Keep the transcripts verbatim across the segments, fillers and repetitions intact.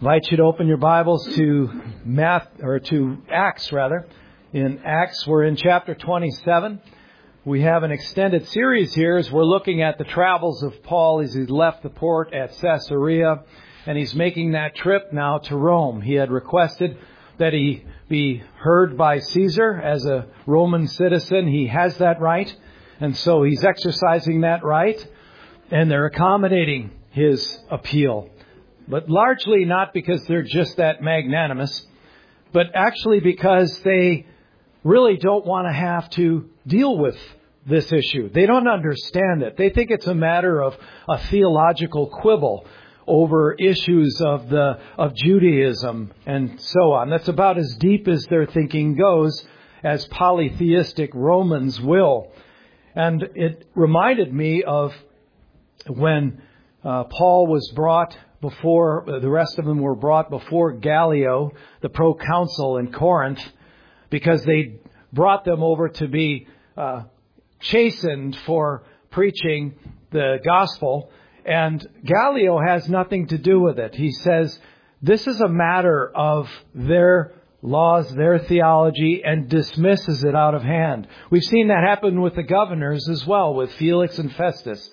invite you to open your Bibles to Math or to Acts rather. In Acts, we're in chapter twenty-seven. We have an extended series here as we're looking at the travels of Paul as he left the port at Caesarea, and he's making that trip now to Rome. He had requested that he be heard by Caesar as a Roman citizen. He has that right, and so he's exercising that right, and they're accommodating his appeal. But largely not because they're just that magnanimous, but actually because they really don't want to have to deal with this issue. They don't understand it. They think it's a matter of a theological quibble over issues of the of Judaism and so on. That's about as deep as their thinking goes, as polytheistic Romans will. And it reminded me of when uh, Paul was brought before, the rest of them were brought before Gallio, the proconsul in Corinth, because they brought them over to be uh, chastened for preaching the gospel. And Gallio has nothing to do with it. He says this is a matter of their laws, their theology, and dismisses it out of hand. We've seen that happen with the governors as well, with Felix and Festus.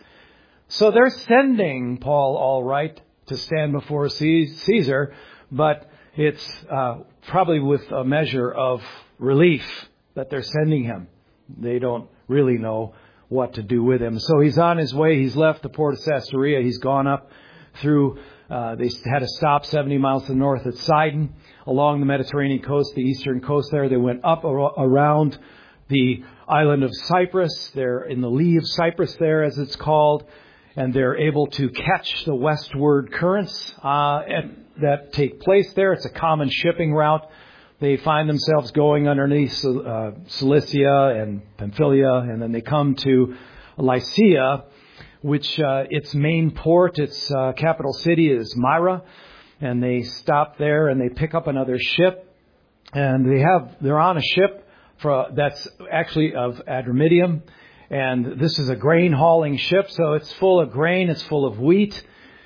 So they're sending Paul all right to stand before Caesar, but it's uh, probably with a measure of relief that they're sending him. They don't really know what to do with him. So he's on his way. He's left the port of Caesarea. He's gone up through, uh, they had a stop seventy miles to the north at Sidon, along the Mediterranean coast, the eastern coast there. They went up ar- around the island of Cyprus. They're in the lee of Cyprus there, as it's called. And they're able to catch the westward currents uh, that take place there. It's a common shipping route. They find themselves going underneath uh, Cilicia and Pamphylia, and then they come to Lycia, which uh, its main port, its uh, capital city is Myra, and they stop there and they pick up another ship, and they have they're on a ship for, that's actually of Adramyttium. And this is a grain hauling ship, so it's full of grain, it's full of wheat.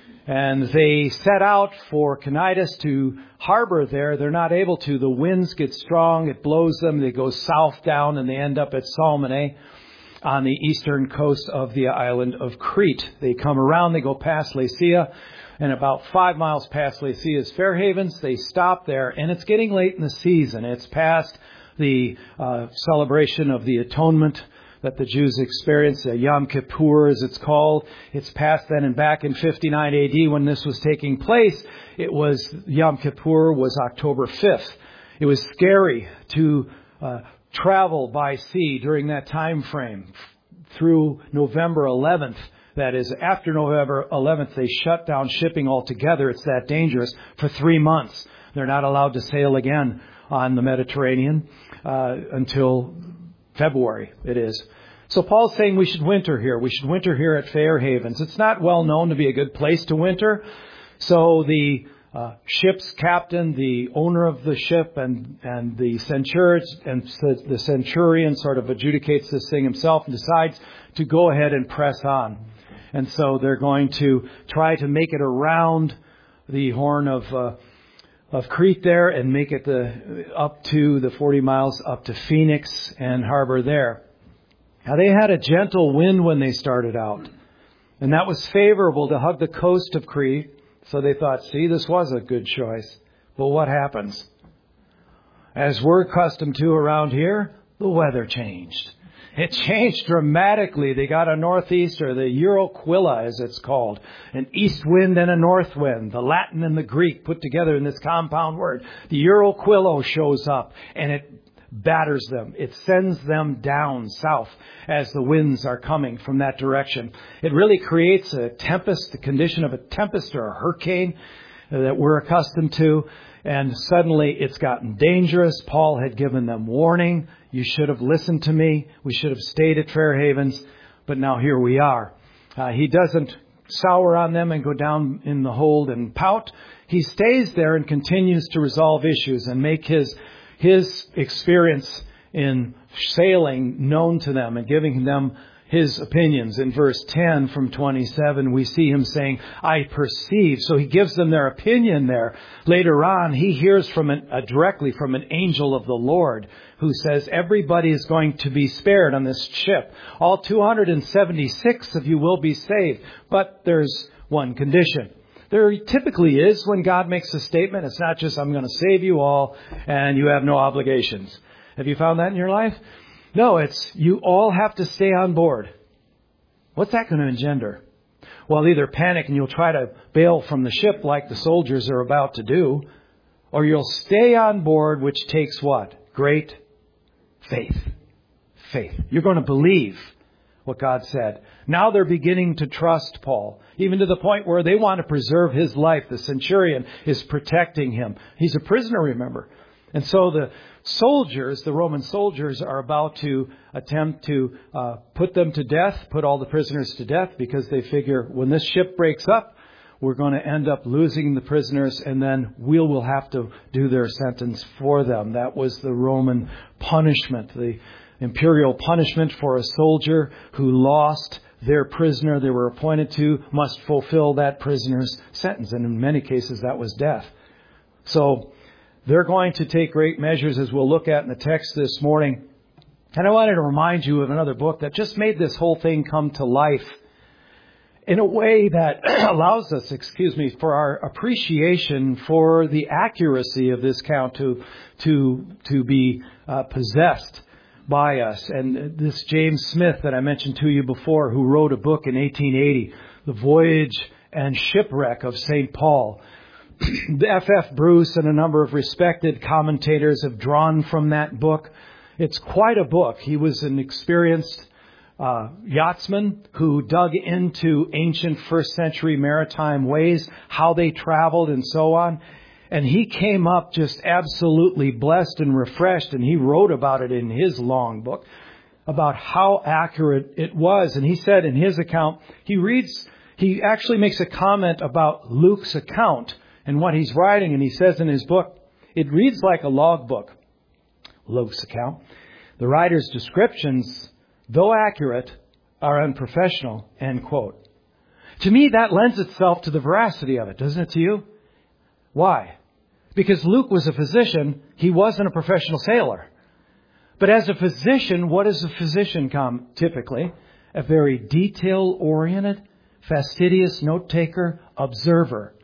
And they set out for Cnidus to harbor there. They're not able to. The winds get strong, it blows them, they go south down, and they end up at Salmone on the eastern coast of the island of Crete. They come around, they go past Lycia, and about five miles past Lycia's Fair Havens, they stop there, and it's getting late in the season. It's past the uh, celebration of the atonement that the Jews experienced, uh, Yom Kippur as it's called. It's past then, and back in fifty-nine A D when this was taking place, it was Yom Kippur was October fifth. It was scary to uh, travel by sea during that time frame through November eleventh. That is, after November eleventh, they shut down shipping altogether. It's that dangerous for three months. They're not allowed to sail again on the Mediterranean uh, until February, it is. So Paul's saying we should winter here. We should winter here at Fair Havens. It's not well known to be a good place to winter. So the uh, ship's captain, the owner of the ship, and and the centurion, and the centurion sort of adjudicates this thing himself and decides to go ahead and press on. And so they're going to try to make it around the Horn of uh, of Crete there and make it the, up to the forty miles up to Phoenix and harbor there. Now they had a gentle wind when they started out, and that was favorable to hug the coast of Crete. So they thought, see, this was a good choice. But what happens? As we're accustomed to around here, the weather changed. It changed dramatically. They got a northeaster, the Euroquilla as it's called, an east wind and a north wind, the Latin and the Greek put together in this compound word. The Euroquillo shows up and it batters them. It sends them down south as the winds are coming from that direction. It really creates a tempest, the condition of a tempest or a hurricane that we're accustomed to. And suddenly it's gotten dangerous. Paul had given them warning. You should have listened to me. We should have stayed at Fair Havens. But now here we are. Uh, he doesn't sour on them and go down in the hold and pout. He stays there and continues to resolve issues and make his his experience in sailing known to them and giving them his opinions. In verse ten from twenty-seven, we see him saying, I perceive. So he gives them their opinion there. Later on, he hears from an, uh, directly from an angel of the Lord who says, everybody is going to be spared on this ship. All two hundred seventy-six of you will be saved. But there's one condition. There typically is when God makes a statement. It's not just, I'm going to save you all and you have no obligations. Have you found that in your life? No, it's you all have to stay on board. What's that going to engender? Well, either panic and you'll try to bail from the ship like the soldiers are about to do, or you'll stay on board, which takes what? Great faith. Faith. You're going to believe what God said. Now they're beginning to trust Paul, even to the point where they want to preserve his life. The centurion is protecting him. He's a prisoner, remember. And so the soldiers, the Roman soldiers, are about to attempt to uh, put them to death, put all the prisoners to death, because they figure when this ship breaks up, we're going to end up losing the prisoners, and then we will have to do their sentence for them. That was the Roman punishment, the imperial punishment for a soldier who lost their prisoner they were appointed to, must fulfill that prisoner's sentence. And in many cases, that was death. So they're going to take great measures, as we'll look at in the text this morning. And I wanted to remind you of another book that just made this whole thing come to life in a way that allows us, excuse me, for our appreciation for the accuracy of this count to to to be uh, possessed by us. And this James Smith that I mentioned to you before, who wrote a book in eighteen eighty, The Voyage and Shipwreck of Saint Paul. F F Bruce and a number of respected commentators have drawn from that book. It's quite a book. He was an experienced uh, yachtsman who dug into ancient first century maritime ways, how they traveled and so on. And he came up just absolutely blessed and refreshed, and he wrote about it in his long book, about how accurate it was. And he said in his account, he reads, he actually makes a comment about Luke's account and what he's writing, and he says in his book, it reads like a logbook, Luke's account. The writer's descriptions, though accurate, are unprofessional, end quote. To me, that lends itself to the veracity of it, doesn't it to you? Why? Because Luke was a physician, he wasn't a professional sailor. But as a physician, what does a physician come typically? A very detail-oriented, fastidious note-taker, observer.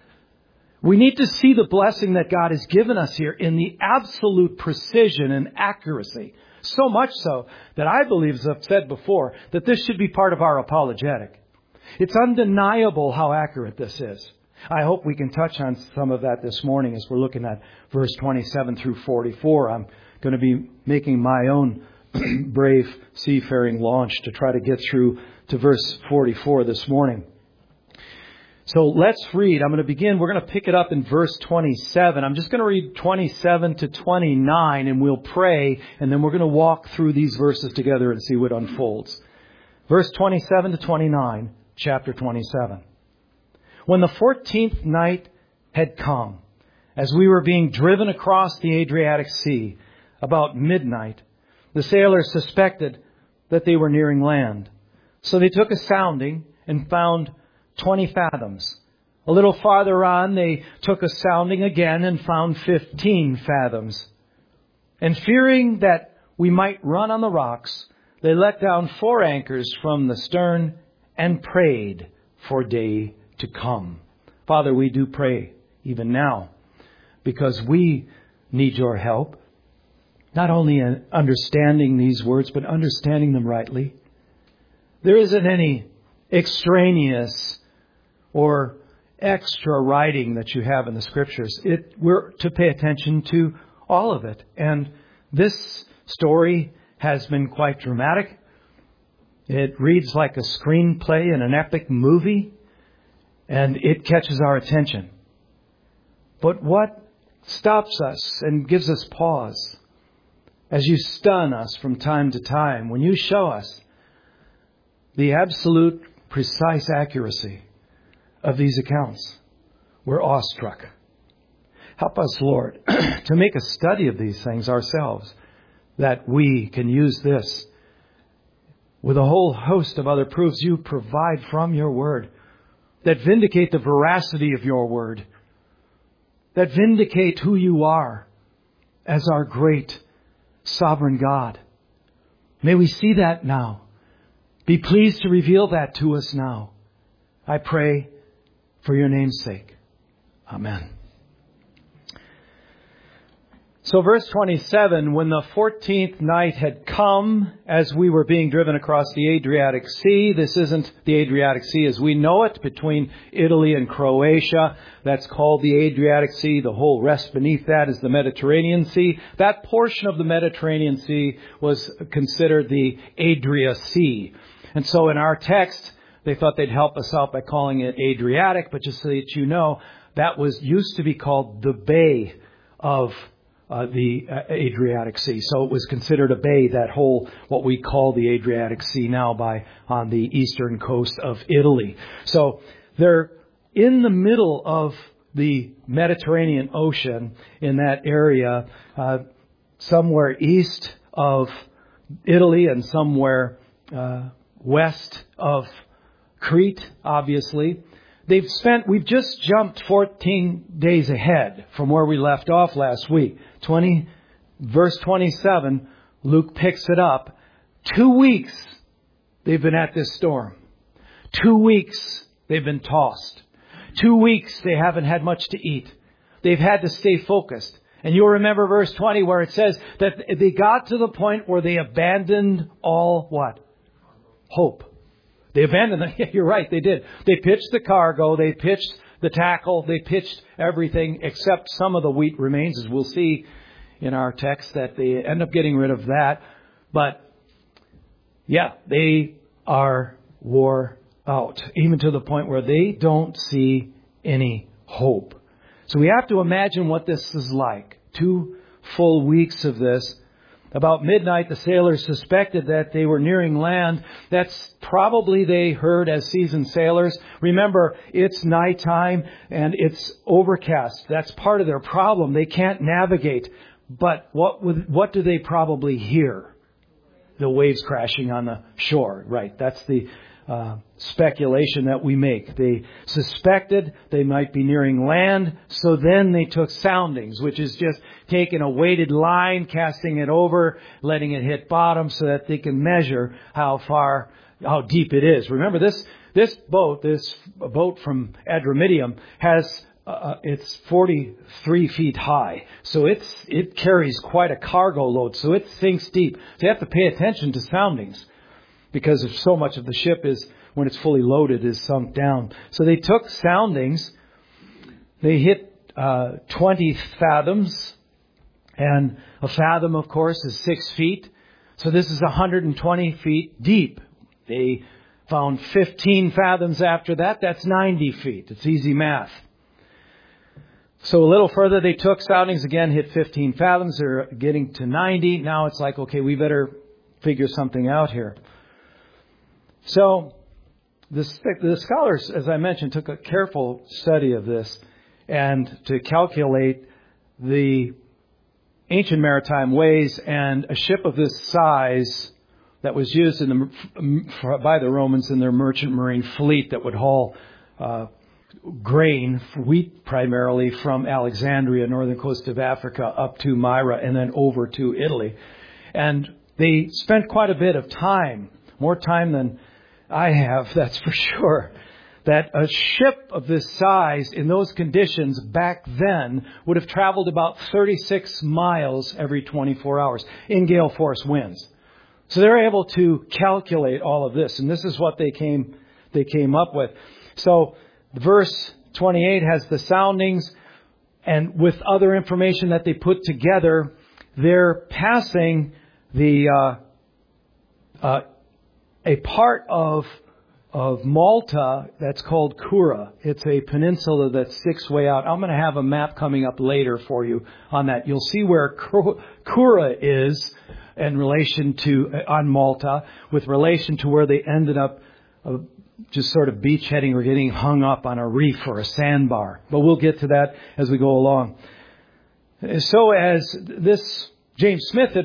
We need to see the blessing that God has given us here in the absolute precision and accuracy. So much so that I believe, as I've said before, that this should be part of our apologetic. It's undeniable how accurate this is. I hope we can touch on some of that this morning as we're looking at verse twenty-seven through forty-four. I'm going to be making my own brave seafaring launch to try to get through to verse forty-four this morning. So let's read. I'm going to begin. We're going to pick it up in verse twenty-seven. I'm just going to read twenty-seven to twenty-nine, and we'll pray, and then we're going to walk through these verses together and see what unfolds. Verse twenty-seven to twenty-nine, chapter twenty-seven. When the fourteenth night had come, as we were being driven across the Adriatic Sea, about midnight, the sailors suspected that they were nearing land. So they took a sounding and found twenty fathoms. A little farther on, they took a sounding again and found fifteen fathoms. And fearing that we might run on the rocks, they let down four anchors from the stern and prayed for day to come. Father, we do pray even now because we need your help. Not only in understanding these words, but understanding them rightly. There isn't any extraneous or extra writing that you have in the Scriptures. It, we're to pay attention to all of it. And this story has been quite dramatic. It reads like a screenplay in an epic movie, and it catches our attention. But what stops us and gives us pause, as you stun us from time to time, when you show us the absolute precise accuracy of these accounts, we're awestruck. Help us, Lord, to make a study of these things ourselves, that we can use this with a whole host of other proofs you provide from your word that vindicate the veracity of your word, that vindicate who you are as our great sovereign God. May we see that now. Be pleased to reveal that to us now. I pray for your name's sake. Amen. So verse twenty-seven, when the fourteenth night had come, as we were being driven across the Adriatic Sea, this isn't the Adriatic Sea as we know it, between Italy and Croatia. That's called the Adriatic Sea. The whole rest beneath that is the Mediterranean Sea. That portion of the Mediterranean Sea was considered the Adria Sea. And so in our text, they thought they'd help us out by calling it Adriatic, but just so that you know, that was used to be called the Bay of Uh, the uh, Adriatic Sea. So it was considered a bay, that whole, what we call the Adriatic Sea now, by on the eastern coast of Italy. So they're in the middle of the Mediterranean Ocean in that area, uh, somewhere east of Italy and somewhere uh, west of Crete, obviously. They've spent, we've just jumped fourteen days ahead from where we left off last week. twenty, verse twenty-seven, Luke picks it up. Two weeks they've been at this storm. Two weeks they've been tossed. Two weeks they haven't had much to eat. They've had to stay focused. And you'll remember verse twenty where it says that they got to the point where they abandoned all what? Hope. They abandoned them. Yeah, you're right, they did. They pitched the cargo, they pitched the tackle, they pitched everything except some of the wheat remains, as we'll see in our text, that they end up getting rid of that. But, yeah, they are wore out, even to the point where they don't see any hope. So we have to imagine what this is like. Two full weeks of this. About midnight, the sailors suspected that they were nearing land. That's probably they heard as seasoned sailors. Remember, it's nighttime and it's overcast. That's part of their problem. They can't navigate. But what would, what do they probably hear? The waves crashing on the shore. Right. That's the uh, speculation that we make. They suspected they might be nearing land, so then they took soundings, which is just taking a weighted line, casting it over, letting it hit bottom so that they can measure how far, how deep it is. Remember, this this boat, this boat from Adramyttium, has uh, it's forty-three feet high, so it's it carries quite a cargo load, so it sinks deep. So you have to pay attention to soundings, because of so much of the ship is, when it's fully loaded, is sunk down. So they took soundings. They hit uh, twenty fathoms. And a fathom, of course, is six feet. So this is one hundred twenty feet deep. They found fifteen fathoms after that. That's ninety feet. It's easy math. So a little further, they took soundings again, hit fifteen fathoms. They're getting to ninety. Now it's like, okay, we better figure something out here. So the, the scholars, as I mentioned, took a careful study of this and to calculate the ancient maritime ways, and a ship of this size that was used in the, by the Romans in their merchant marine fleet that would haul uh, grain, wheat primarily, from Alexandria, northern coast of Africa, up to Myra and then over to Italy. And they spent quite a bit of time, more time than I have, that's for sure, that a ship of this size in those conditions back then would have traveled about thirty-six miles every twenty-four hours in gale force winds. So they're able to calculate all of this, and this is what they came they came up with. So verse twenty-eight has the soundings, and with other information that they put together, they're passing the uh, uh, a part of of Malta that's called Kura. It's a peninsula that sticks way out. I'm going to have a map coming up later for you on that. You'll see where Kura is in relation to on Malta, with relation to where they ended up uh, just sort of beachheading or getting hung up on a reef or a sandbar. But we'll get to that as we go along. So as this James Smith had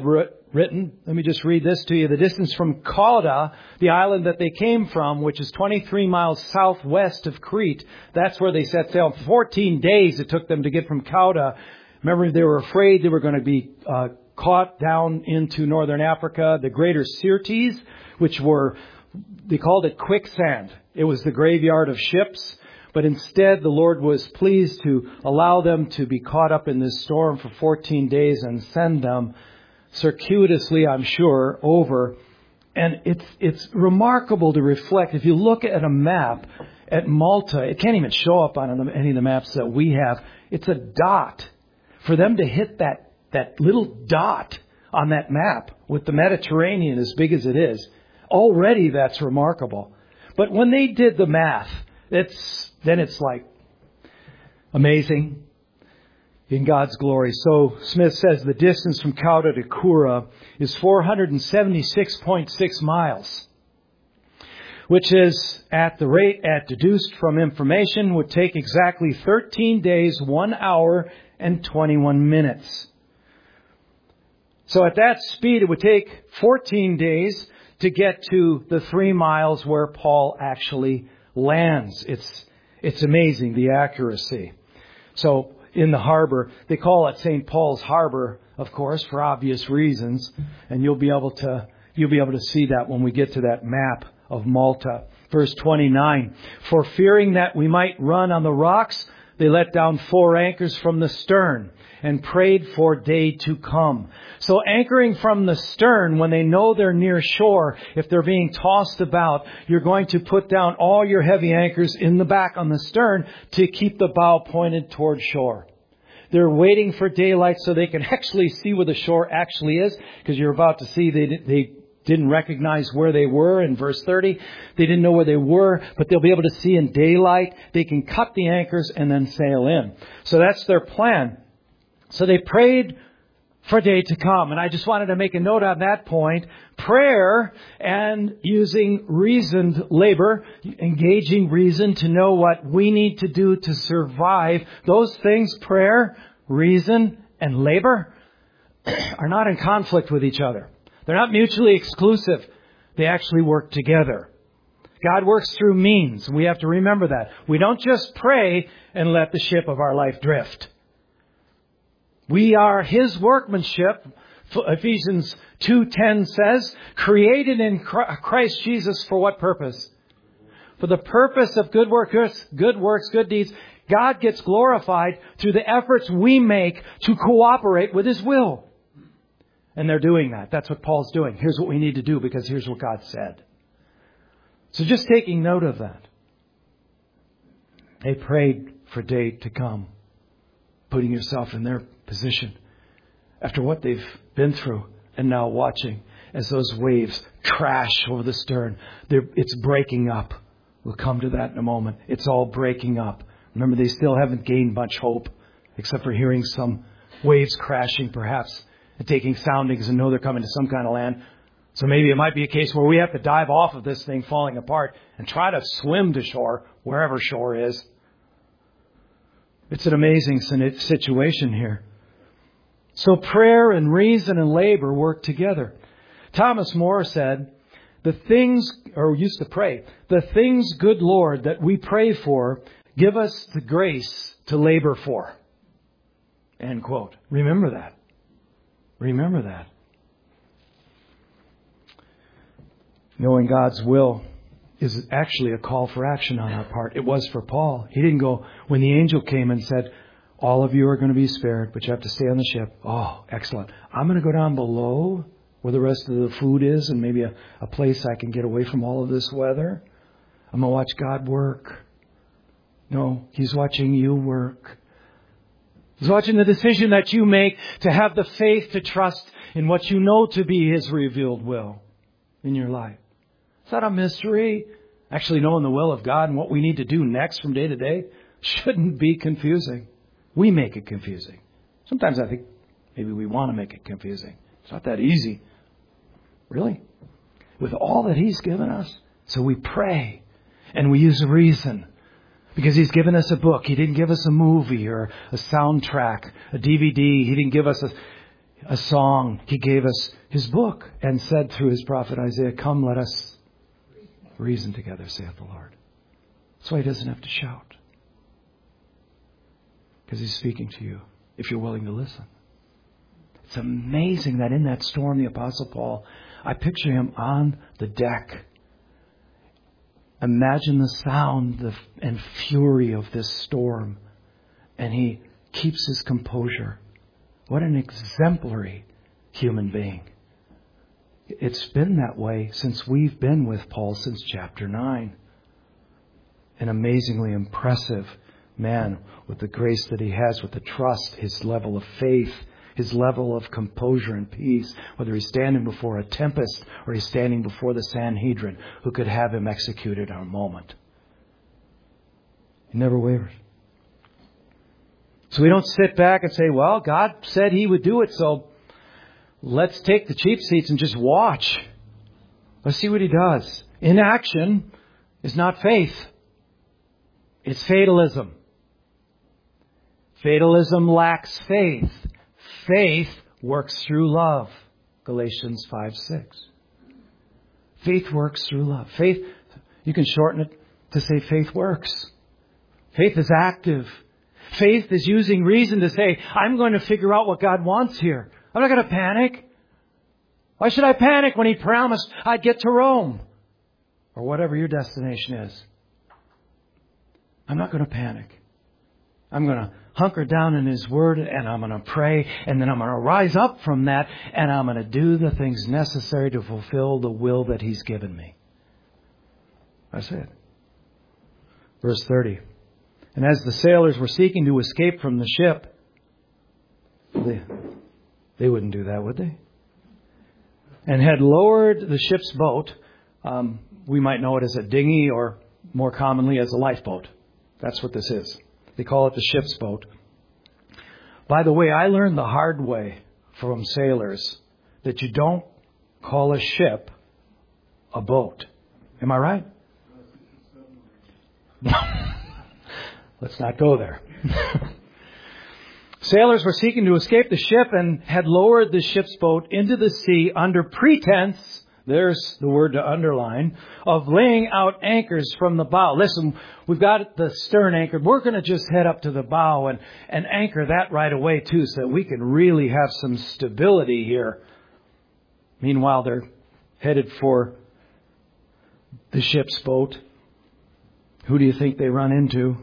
written. Let me just read this to you. The distance from Cauda, the island that they came from, which is twenty-three miles southwest of Crete. That's where they set sail. fourteen days it took them to get from Cauda. Remember, they were afraid they were going to be uh, caught down into northern Africa. The greater Syrtes, which were, they called it quicksand. It was the graveyard of ships. But instead, the Lord was pleased to allow them to be caught up in this storm for fourteen days and send them circuitously, I'm sure, over. And it's it's remarkable to reflect. If you look at a map at Malta, it can't even show up on any of the maps that we have. It's a dot. For them to hit that, that little dot on that map with the Mediterranean as big as it is, already that's remarkable. But when they did the math, it's then it's like amazing in God's glory. So Smith says the distance from Cauda to Kura is four hundred seventy-six point six miles, which is at the rate at deduced from information would take exactly thirteen days, one hour and twenty-one minutes. So at that speed, it would take fourteen days to get to the three miles where Paul actually lands. It's it's amazing, the accuracy. So in the harbor, they call it Saint Paul's Harbor, of course, for obvious reasons, and you'll be able to you'll be able to see that when we get to that map of Malta. Verse twenty-nine, for fearing that we might run on the rocks, they let down four anchors from the stern and prayed for day to come. So anchoring from the stern, when they know they're near shore, if they're being tossed about, you're going to put down all your heavy anchors in the back on the stern to keep the bow pointed toward shore. They're waiting for daylight so they can actually see where the shore actually is, because you're about to see they they didn't recognize where they were in verse thirty. They didn't know where they were, but they'll be able to see in daylight. They can cut the anchors and then sail in. So that's their plan. So they prayed for day to come. And I just wanted to make a note on that point. Prayer and using reasoned labor, engaging reason to know what we need to do to survive. Those things, prayer, reason, and labor, are not in conflict with each other. They're not mutually exclusive. They actually work together. God works through means. We have to remember that. We don't just pray and let the ship of our life drift. We are His workmanship, Ephesians two ten says, created in Christ Jesus for what purpose? For the purpose of good works, good works, good deeds. God gets glorified through the efforts we make to cooperate with His will. And they're doing that. That's what Paul's doing. Here's what we need to do because here's what God said. So just taking note of that. They prayed for day to come. Putting yourself in their position after what they've been through and now watching as those waves crash over the stern. They're, it's breaking up. We'll come to that in a moment. It's all breaking up. Remember, they still haven't gained much hope except for hearing some waves crashing perhaps and taking soundings and know they're coming to some kind of land. So maybe it might be a case where we have to dive off of this thing falling apart and try to swim to shore, wherever shore is. It's an amazing situation here. So prayer and reason and labor work together. Thomas More said, the things, or used to pray, the things, good Lord, that we pray for, give us the grace to labor for. End quote. Remember that. Remember that. Knowing God's will is actually a call for action on our part. It was for Paul. He didn't go, when the angel came and said, all of you are going to be spared, but you have to stay on the ship. Oh, excellent. I'm going to go down below where the rest of the food is and maybe a, a place I can get away from all of this weather. I'm going to watch God work. No, He's watching you work. He's watching the decision that you make to have the faith to trust in what you know to be His revealed will in your life. Is that a mystery? Actually knowing the will of God and what we need to do next from day to day shouldn't be confusing. We make it confusing. Sometimes I think maybe we want to make it confusing. It's not that easy. Really? With all that He's given us. So we pray and we use reason. Because He's given us a book. He didn't give us a movie or a soundtrack, a D V D. He didn't give us a... a song. He gave us His book and said through His prophet Isaiah, come, let us reason together, saith the Lord. That's why He doesn't have to shout. Because He's speaking to you if you're willing to listen. It's amazing that in that storm, the Apostle Paul, I picture him on the deck. Imagine the sound and fury of this storm. And he keeps his composure. What an exemplary human being. It's been that way since we've been with Paul since chapter nine. An amazingly impressive man with the grace that he has, with the trust, his level of faith, his level of composure and peace, whether he's standing before a tempest or he's standing before the Sanhedrin, who could have him executed in a moment. He never wavered. So we don't sit back and say, well, God said He would do it, so let's take the cheap seats and just watch. Let's see what He does. Inaction is not faith. It's fatalism. Fatalism lacks faith. Faith works through love. Galatians five six. Faith works through love. Faith, you can shorten it to say faith works. Faith is active. Faith is using reason to say, I'm going to figure out what God wants here. I'm not going to panic. Why should I panic when He promised I'd get to Rome? Or whatever your destination is. I'm not going to panic. I'm going to hunker down in His Word and I'm going to pray, and then I'm going to rise up from that and I'm going to do the things necessary to fulfill the will that He's given me. That's it. Verse thirty. And as the sailors were seeking to escape from the ship, they, they wouldn't do that, would they? And had lowered the ship's boat. Um, we might know it as a dinghy, or more commonly as a lifeboat. That's what this is. They call it the ship's boat. By the way, I learned the hard way from sailors that you don't call a ship a boat. Am I right? Let's not go there. Sailors were seeking to escape the ship and had lowered the ship's boat into the sea under pretense, there's the word to underline, of laying out anchors from the bow. Listen, we've got the stern anchored. We're going to just head up to the bow and, and anchor that right away too, so that we can really have some stability here. Meanwhile, they're headed for the ship's boat. Who do you think they run into?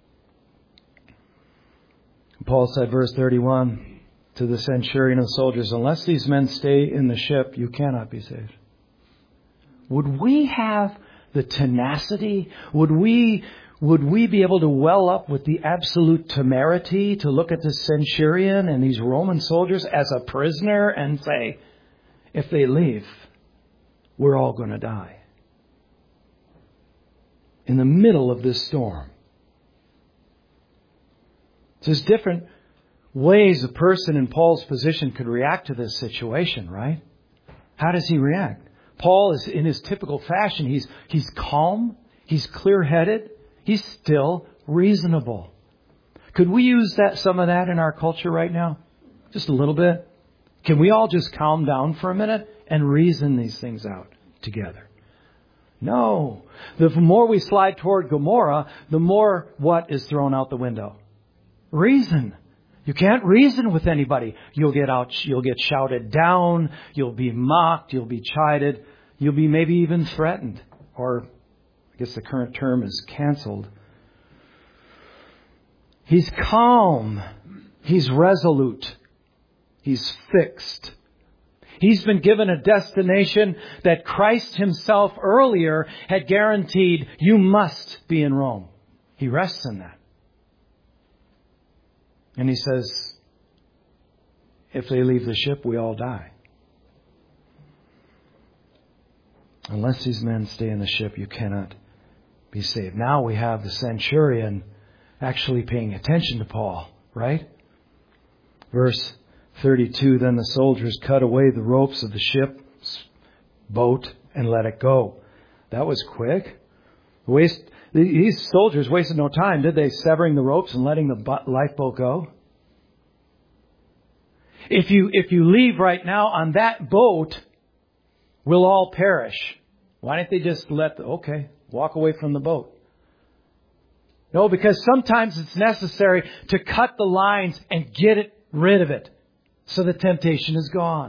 Paul said, verse thirty-one, to the centurion and the soldiers, unless these men stay in the ship, you cannot be saved. Would we have the tenacity? Would we, would we be able to well up with the absolute temerity to look at the centurion and these Roman soldiers as a prisoner and say, if they leave, we're all going to die? In the middle of this storm. So there's different ways a person in Paul's position could react to this situation, right? How does he react? Paul is in his typical fashion. He's, he's calm. He's clear-headed. He's still reasonable. Could we use that, some of that in our culture right now? Just a little bit? Can we all just calm down for a minute and reason these things out together? No. The more we slide toward Gomorrah, the more what is thrown out the window? Reason. You can't reason with anybody. You'll get out, you'll get shouted down, you'll be mocked, you'll be chided, you'll be maybe even threatened. Or, I guess the current term is canceled. He's calm. He's resolute. He's fixed. He's been given a destination that Christ Himself earlier had guaranteed, you must be in Rome. He rests in that. And he says, if they leave the ship, we all die. Unless these men stay in the ship, you cannot be saved. Now we have the centurion actually paying attention to Paul, right? Verse thirty-two, then the soldiers cut away the ropes of the ship's boat and let it go. That was quick. Waste, these soldiers wasted no time, did they, severing the ropes and letting the lifeboat go? If you, if you leave right now on that boat, we'll all perish. Why don't they just let, the, okay, walk away from the boat? No, because sometimes it's necessary to cut the lines and get it rid of it so the temptation is gone.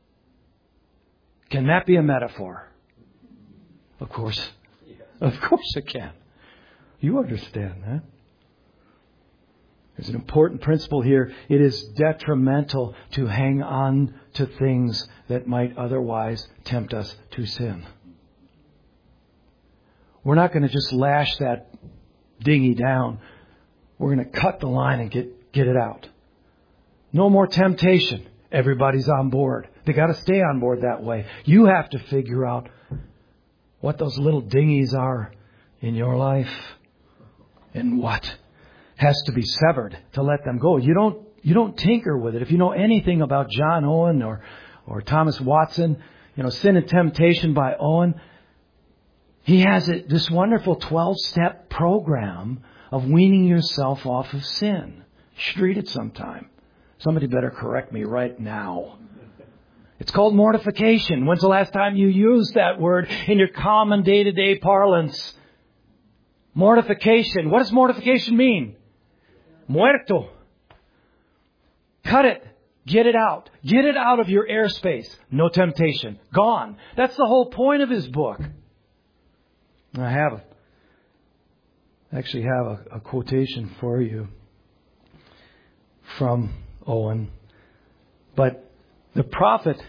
Can that be a metaphor? Of course. Of course it can. You understand that. There's an important principle here. It is detrimental to hang on to things that might otherwise tempt us to sin. We're not going to just lash that dinghy down. We're going to cut the line and get, get it out. No more temptation. Everybody's on board. They got to stay on board that way. You have to figure out what those little dinghies are in your life and what has to be severed to let them go. You don't you don't tinker with it. If you know anything about John Owen or or Thomas Watson, you know, Sin and Temptation by Owen, he has a, this wonderful twelve-step program of weaning yourself off of sin. You should read it sometime. Somebody better correct me right now. It's called mortification. When's the last time you used that word in your common day-to-day parlance? Mortification. What does mortification mean? Muerto. Cut it. Get it out. Get it out of your airspace. No temptation. Gone. That's the whole point of his book. I have a, actually have a, a quotation for you from Owen. But the prophet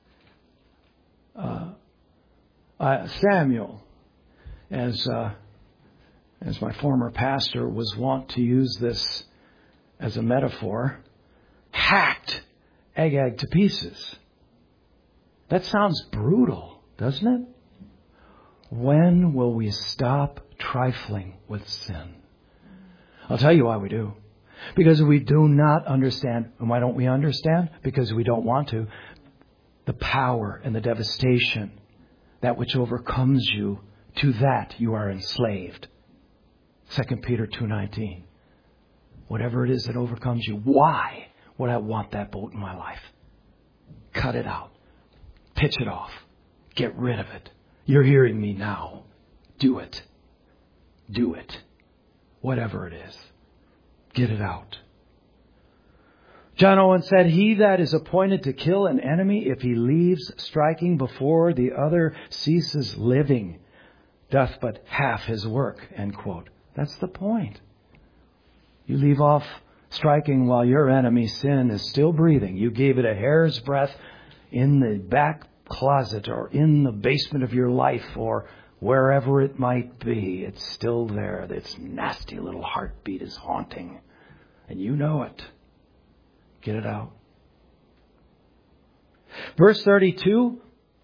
uh, uh, Samuel, as uh, as my former pastor was wont to use this as a metaphor, hacked Agag to pieces. That sounds brutal, doesn't it? When will we stop trifling with sin? I'll tell you why we do. Because we do not understand. And why don't we understand? Because we don't want to. The power and the devastation, that which overcomes you, to that you are enslaved. Second Peter two nineteen. Whatever it is that overcomes you, why would I want that boat in my life? Cut it out. Pitch it off. Get rid of it. You're hearing me now. Do it. Do it. Whatever it is. Get it out. John Owen said, "He that is appointed to kill an enemy, if he leaves striking before the other ceases living, doth but half his work." End quote. That's the point. You leave off striking while your enemy, sin, is still breathing. You gave it a hair's breadth in the back closet or in the basement of your life or wherever it might be. It's still there. Its nasty little heartbeat is haunting. And you know it. Get it out. Verse thirty-two.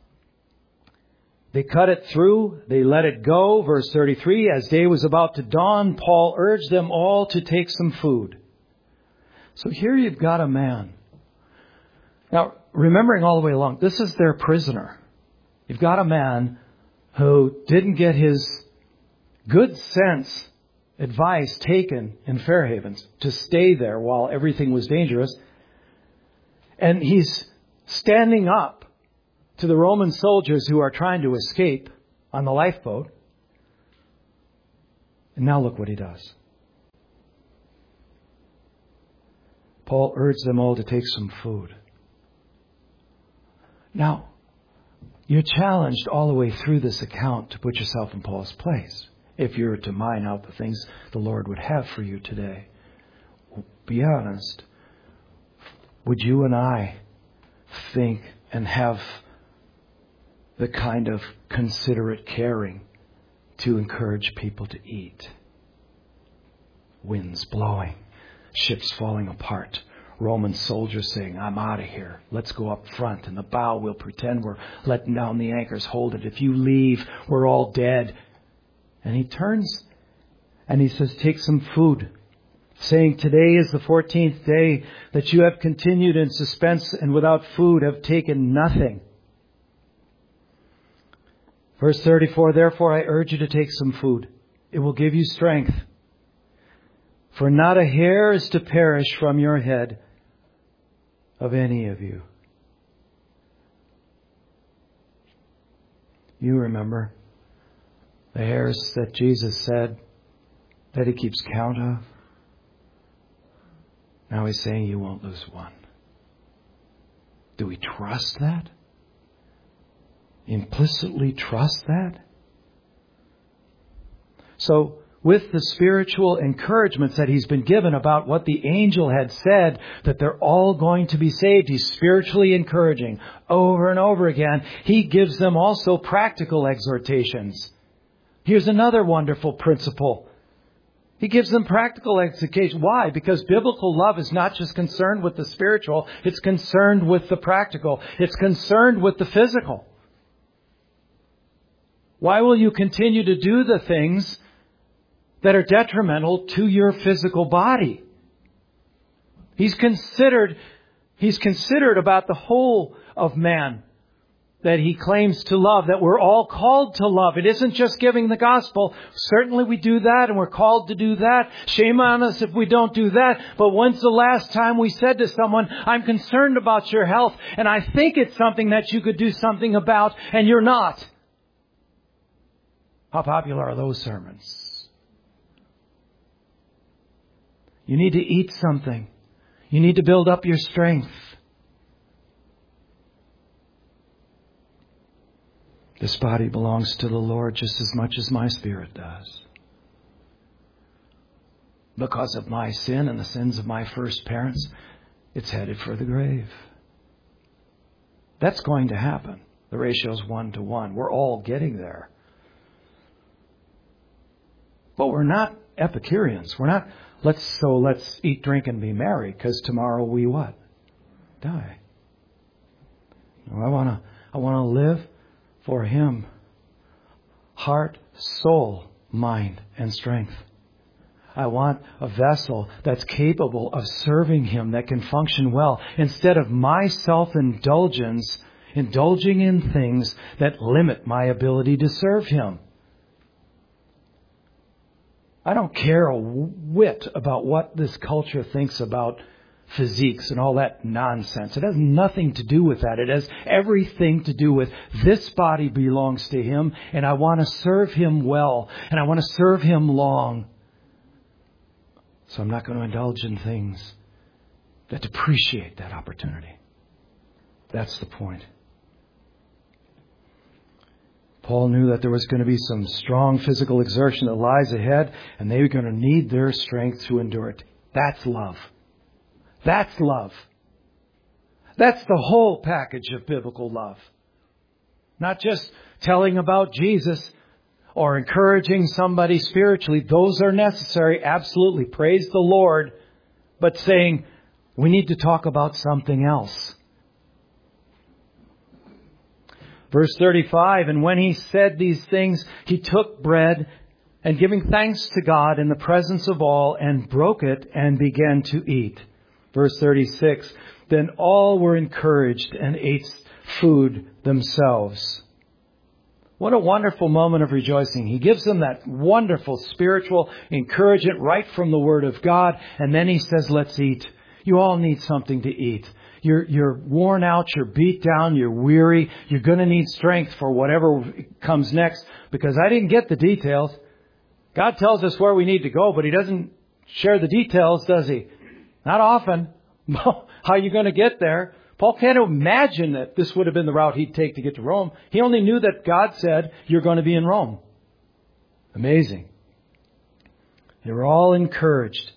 They cut it through. They let it go. Verse thirty-three. As day was about to dawn, Paul urged them all to take some food. So here you've got a man. Now, remembering all the way along, this is their prisoner. You've got a man who didn't get his good sense advice taken in Fairhavens to stay there while everything was dangerous. And he's standing up to the Roman soldiers who are trying to escape on the lifeboat. And now look what he does. Paul urged them all to take some food. Now, you're challenged all the way through this account to put yourself in Paul's place. If you're to mine out the things the Lord would have for you today. Be honest. Would you and I think and have the kind of considerate caring to encourage people to eat? Winds blowing, ships falling apart, Roman soldiers saying, "I'm out of here. Let's go up front. In the bow, we'll pretend we're letting down the anchors. Hold it. If you leave, we're all dead." And he turns and he says, "Take some food," saying, "Today is the fourteenth day that you have continued in suspense and without food have taken nothing." Verse thirty-four, "Therefore I urge you to take some food. It will give you strength. For not a hair is to perish from your head, of any of you. You remember the hairs that Jesus said that He keeps count of? Now He's saying you won't lose one. Do we trust that? Implicitly trust that? So, with the spiritual encouragements that He's been given about what the angel had said, that they're all going to be saved, He's spiritually encouraging over and over again. He gives them also practical exhortations. Here's another wonderful principle. He gives them practical exhortation. Why? Because biblical love is not just concerned with the spiritual, it's concerned with the practical. It's concerned with the physical. Why will you continue to do the things that are detrimental to your physical body? He's considered, he's considered about the whole of man that He claims to love, that we're all called to love. It isn't just giving the gospel. Certainly we do that and we're called to do that. Shame on us if we don't do that. But when's the last time we said to someone, I'm concerned about your health and I think it's something that you could do something about and you're not? How popular are those sermons? You need to eat something. You need to build up your strength. This body belongs to the Lord just as much as my spirit does. Because of my sin and the sins of my first parents, it's headed for the grave. That's going to happen. The ratio's one to one. We're all getting there. But we're not Epicureans. We're not, let's, so let's eat, drink, and be merry, because tomorrow we what? Die. No, I want to, I want to live for Him. Heart, soul, mind, and strength. I want a vessel that's capable of serving Him, that can function well, instead of my self-indulgence, indulging in things that limit my ability to serve Him. I don't care a whit about what this culture thinks about physiques and all that nonsense. It has nothing to do with that. It has everything to do with this body belongs to Him and I want to serve Him well and I want to serve Him long. So I'm not going to indulge in things that depreciate that opportunity. That's the point. Paul knew that there was going to be some strong physical exertion that lies ahead, and they were going to need their strength to endure it. That's love. That's love. That's the whole package of biblical love. Not just telling about Jesus or encouraging somebody spiritually. Those are necessary. Absolutely. Praise the Lord. But saying, we need to talk about something else. Verse thirty-five, and when He said these things, He took bread and giving thanks to God in the presence of all and broke it and began to eat. Verse thirty-six, then all were encouraged and ate food themselves. What a wonderful moment of rejoicing. He gives them that wonderful spiritual encouragement right from the Word of God. And then He says, let's eat. You all need something to eat. You're, you're worn out, you're beat down, you're weary. You're going to need strength for whatever comes next. Because I didn't get the details. God tells us where we need to go, but He doesn't share the details, does He? Not often. How are you going to get there? Paul can't imagine that this would have been the route he'd take to get to Rome. He only knew that God said, you're going to be in Rome. Amazing. They were all encouraged.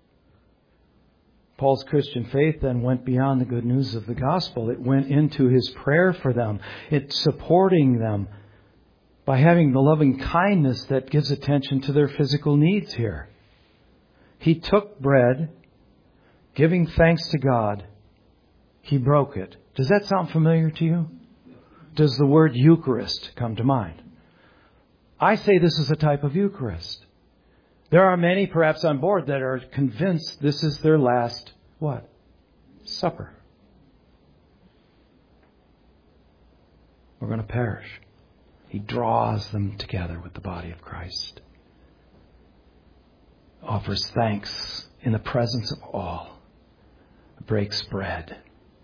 Paul's Christian faith then went beyond the good news of the gospel. It went into his prayer for them. It's supporting them by having the loving kindness that gives attention to their physical needs here. He took bread, giving thanks to God. He broke it. Does that sound familiar to you? Does the word Eucharist come to mind? I say this is a type of Eucharist. There are many, perhaps on board, that are convinced this is their last, what? Supper. We're going to perish. He draws them together with the body of Christ. Offers thanks in the presence of all. Breaks bread.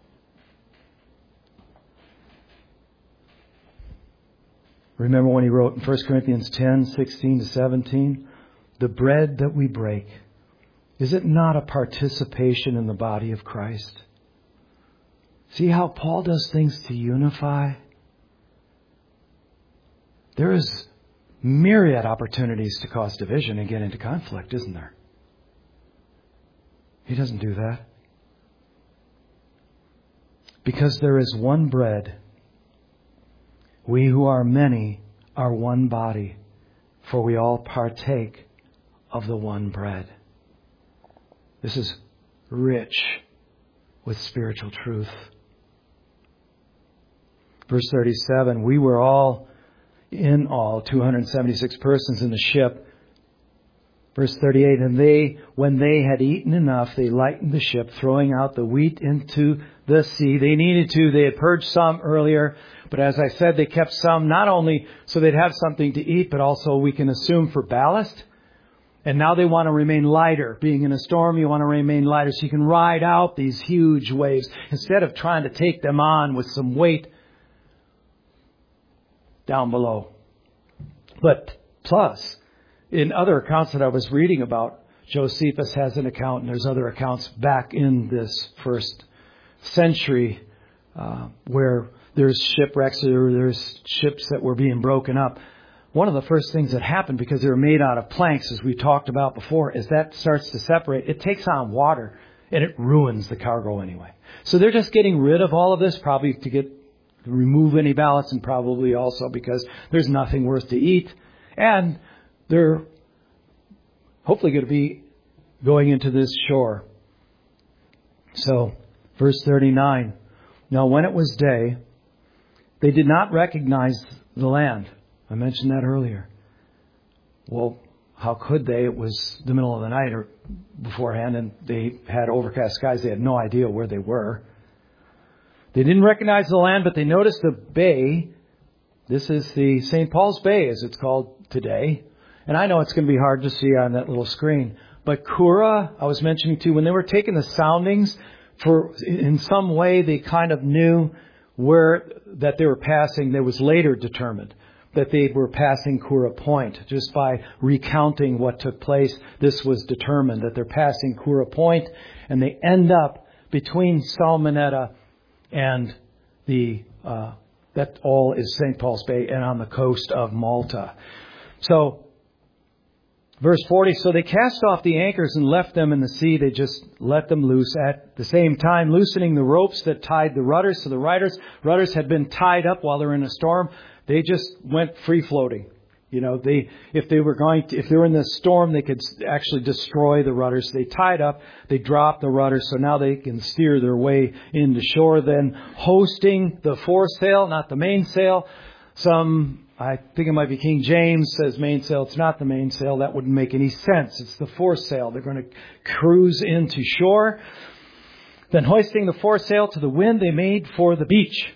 Remember when he wrote in First Corinthians ten, sixteen to seventeen, the bread that we break, is it not a participation in the body of Christ? See how Paul does things to unify? There is myriad opportunities to cause division and get into conflict, isn't there? He doesn't do that. Because there is one bread, we who are many are one body, for we all partake of the one bread. This is rich with spiritual truth. Verse thirty-seven, we were all, in all, two hundred seventy-six persons in the ship. Verse thirty-eight, and they, when they had eaten enough, they lightened the ship, throwing out the wheat into the sea. They needed to. They had purged some earlier. But as I said, they kept some not only so they'd have something to eat, but also we can assume for ballast. And now they want to remain lighter. Being in a storm, you want to remain lighter so you can ride out these huge waves instead of trying to take them on with some weight down below. But plus, in other accounts that I was reading about, Josephus has an account, and there's other accounts back in this first century uh, where there's shipwrecks or there's ships that were being broken up. One of the first things that happened, because they were made out of planks, as we talked about before, is that starts to separate. It takes on water, and it ruins the cargo anyway. So they're just getting rid of all of this, probably to get to remove any ballast, and probably also because there's nothing worth to eat. And they're hopefully going to be going into this shore. So, verse thirty-nine. Now, when it was day, they did not recognize the land. I mentioned that earlier. Well, how could they? It was the middle of the night or beforehand, and they had overcast skies. They had no idea where they were. They didn't recognize the land, but they noticed the bay. This is the Saint Paul's Bay, as it's called today. And I know it's going to be hard to see on that little screen. But Kura, I was mentioning too, when they were taking the soundings, for in some way they kind of knew where that they were passing. That was later determined that they were passing Kura Point. Just by recounting what took place, this was determined that they're passing Kura Point, and they end up between Salmonetta and the uh, that all is Saint Paul's Bay and on the coast of Malta. So, verse forty, so they cast off the anchors and left them in the sea. They just let them loose at the same time, loosening the ropes that tied the rudders. So the rudders, rudders had been tied up while they're in a storm. They just went free floating. You know, they if they were going to, if they were in the storm, they could actually destroy the rudders. They tied up, they dropped the rudders, so now they can steer their way into shore. Then hoisting the foresail, not the mainsail. Some, I think it might be King James says mainsail. It's not the mainsail. That wouldn't make any sense. It's the foresail. They're going to cruise into shore. Then hoisting the foresail to the wind, they made for the beach.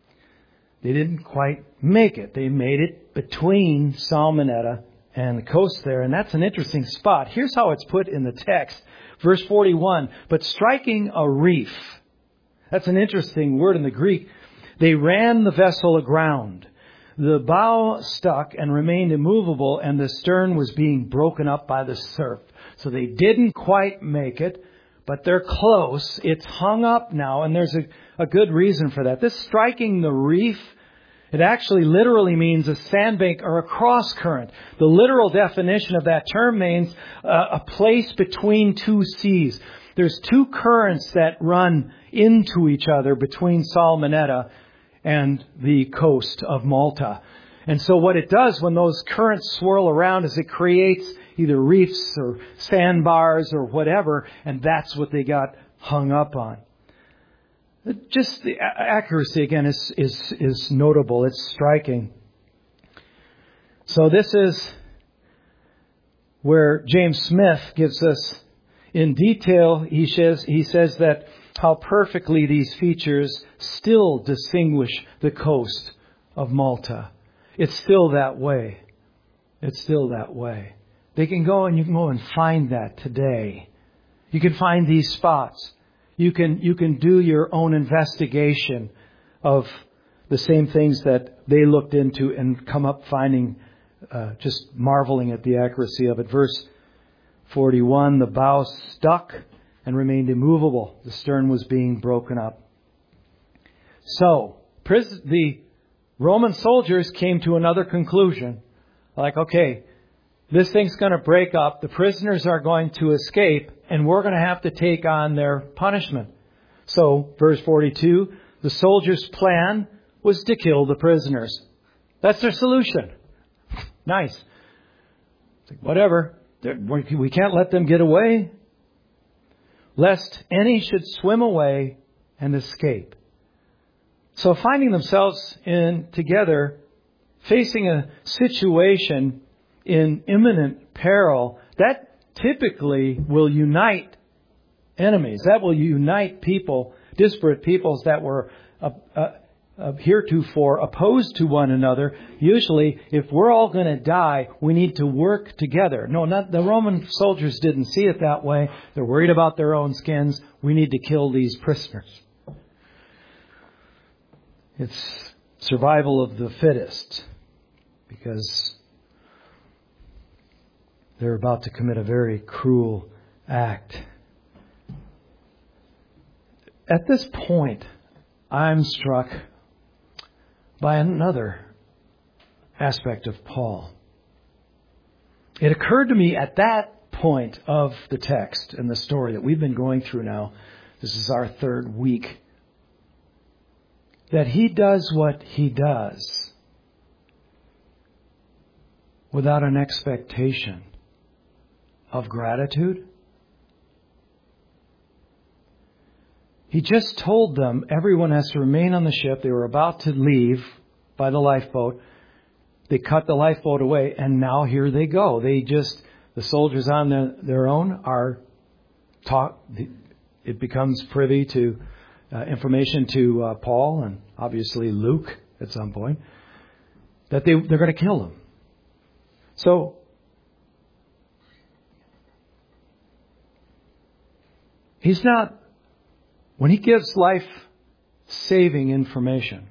They didn't quite make it. They made it between Salmonetta and the coast there. And that's an interesting spot. Here's how it's put in the text. Verse forty-one, but striking a reef. That's an interesting word in the Greek. They ran the vessel aground. The bow stuck and remained immovable, and the stern was being broken up by the surf. So they didn't quite make it, but they're close. It's hung up now, and there's a, a good reason for that. This striking the reef, it actually literally means a sandbank or a cross current. The literal definition of that term means uh, a place between two seas. There's two currents that run into each other between Salmonetta and the coast of Malta. And so what it does when those currents swirl around is it creates either reefs or sandbars or whatever, and that's what they got hung up on. Just the accuracy again is, is, is notable. It's striking. So this is where James Smith gives us in detail. He says, he says that how perfectly these features still distinguish the coast of Malta. It's still that way. It's still that way. They can go and you can go and find that today. You can find these spots. You can, you can do your own investigation of the same things that they looked into and come up finding, uh, just marveling at the accuracy of it. Verse forty-one, the bow stuck and remained immovable. The stern was being broken up. So, the Roman soldiers came to another conclusion. Like, okay, this thing's going to break up. The prisoners are going to escape, and we're going to have to take on their punishment. So, verse forty-two, the soldiers' plan was to kill the prisoners. That's their solution. Nice. Whatever. We can't let them get away, lest any should swim away and escape. So finding themselves in together, facing a situation in imminent peril, that typically will unite enemies. That will unite people, disparate peoples that were uh, uh, uh, heretofore opposed to one another. Usually, if we're all going to die, we need to work together. No, not the Roman soldiers didn't see it that way. They're worried about their own skins. We need to kill these prisoners. It's survival of the fittest, because they're about to commit a very cruel act. At this point, I'm struck by another aspect of Paul. It occurred to me at that point of the text and the story that we've been going through now, this is our third week, that he does what he does without an expectation of gratitude. He just told them everyone has to remain on the ship. They were about to leave by the lifeboat. They cut the lifeboat away, and now here they go. They just, the soldiers on their, their own are taught. It becomes privy to uh, information to uh, Paul and obviously Luke at some point that they, they're going to kill him. So, he's not, when he gives life-saving information,